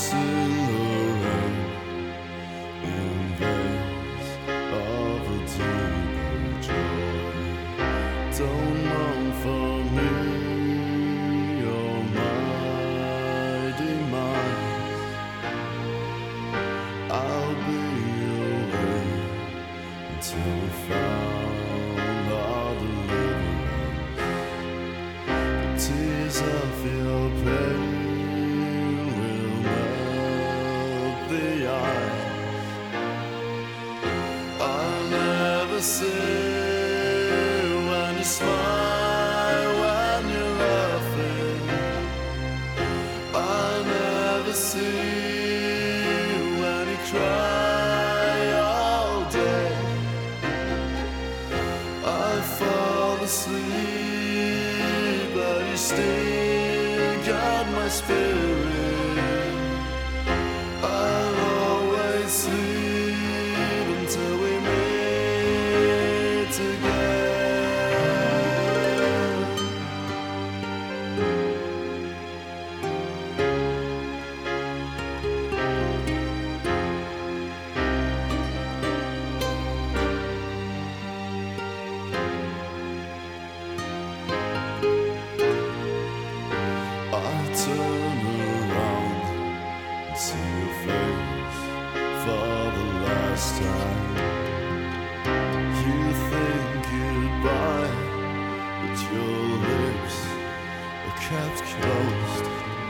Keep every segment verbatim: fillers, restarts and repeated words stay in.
sing the rain in veins of a deeper joy. Don't mourn for me, oh my demise. I'll be away until we found our deliverance. The tears of your pain see when you smile, when you're laughing. I never see when you cry all day. I fall asleep, but you still got my spirit. I'll always sleep until we meet together. I turn around and see your face for the last time. You think goodbye, but your lips are kept closed.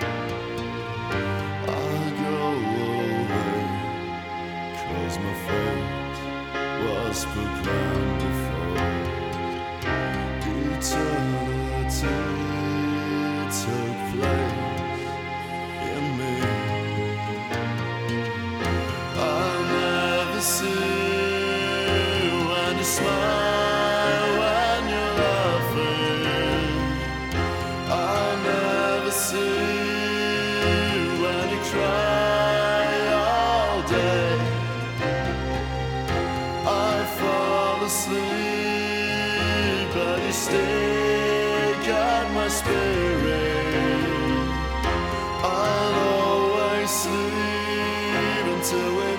I go away, cause my fate was programmed before. Eternity took place in me. I'll never see smile when you're laughing. I never see when you cry all day. I fall asleep, but you still got my spirit. I'll always sleep until we